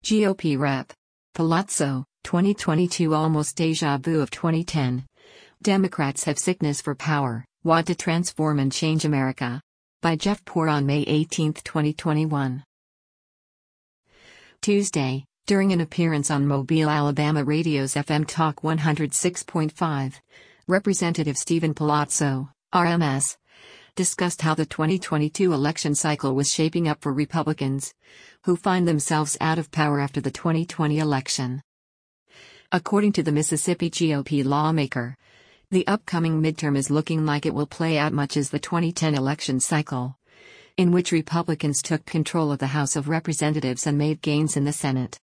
GOP Rep. Palazzo, 2022 almost deja vu of 2010. Democrats have sickness for power, want to transform and change America. By Jeff Poor on May 18, 2021. Tuesday, during an appearance on Mobile, Alabama Radio's FM Talk 106.5, Representative Steven Palazzo, RMS, discussed how the 2022 election cycle was shaping up for Republicans, who find themselves out of power after the 2020 election. According to the Mississippi GOP lawmaker, the upcoming midterm is looking like it will play out much as the 2010 election cycle, in which Republicans took control of the House of Representatives and made gains in the Senate.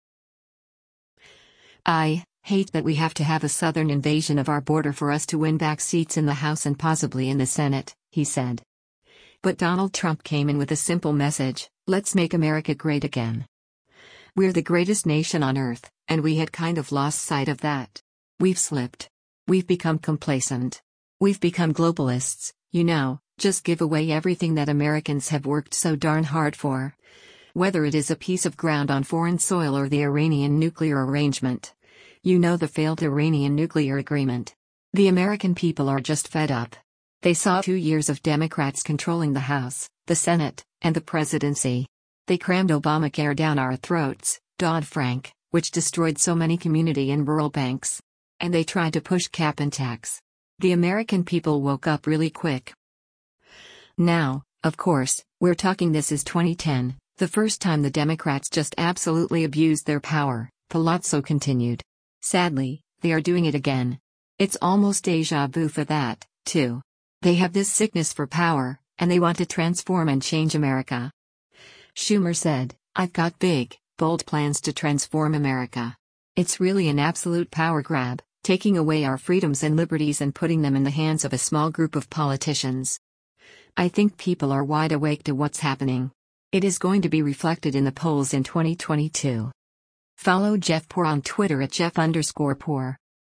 "I hate that we have to have a Southern invasion of our border for us to win back seats in the House and possibly in the Senate," he said. But Donald Trump came in with a simple message: let's make America great again. We're the greatest nation on earth, and we had kind of lost sight of that. We've slipped. We've become complacent. We've become globalists, just give away everything that Americans have worked so darn hard for. Whether it is a piece of ground on foreign soil or the Iranian nuclear arrangement. The failed Iranian nuclear agreement. The American people are just fed up. They saw 2 years of Democrats controlling the House, the Senate, and the presidency. They crammed Obamacare down our throats, Dodd-Frank, which destroyed so many community and rural banks. And they tried to push cap and tax. The American people woke up really quick. Now, of course, we're talking this is 2010, the first time the Democrats just absolutely abused their power, Palazzo continued. Sadly, they are doing it again. It's almost deja vu for that, too. They have this sickness for power, and they want to transform and change America. Schumer said, "I've got big, bold plans to transform America. It's really an absolute power grab, taking away our freedoms and liberties and putting them in the hands of a small group of politicians. I think people are wide awake to what's happening. It is going to be reflected in the polls in 2022. Follow Jeff Poor on Twitter at Jeff_Poor.